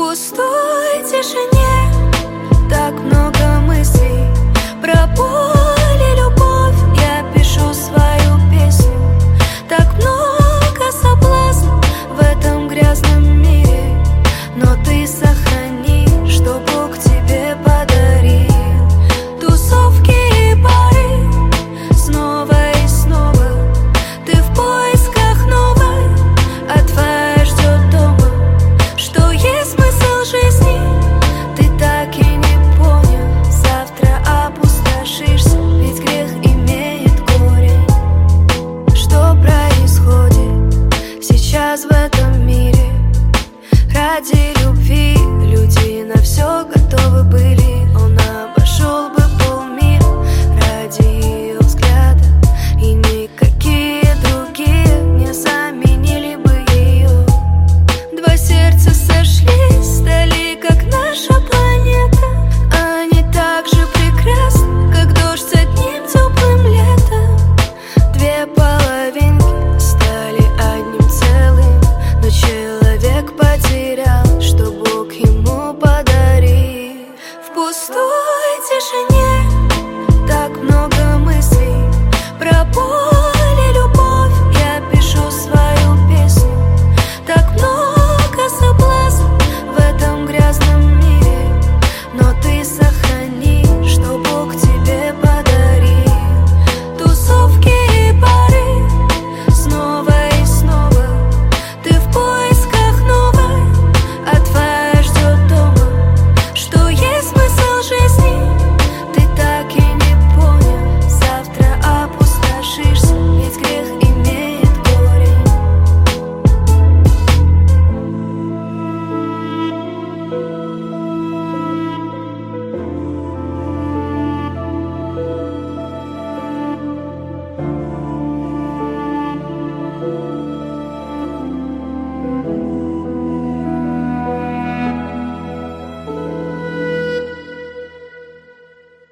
пустой тишине так много мыслей про боль и любовь. Я пишу свою песню. Так много соблазнов в этом грязном мире, но ты сохрани, что Бог тебе подарил. Тусовки и бары снова и снова. Ты в поисках новой, а твоя ждет дома. Что есть смысл жизни, ты так и не понял. Завтра опустошишься, ведь грех имеет корень. Что происходит сейчас в этом мире? Ради любви люди на все готовы были.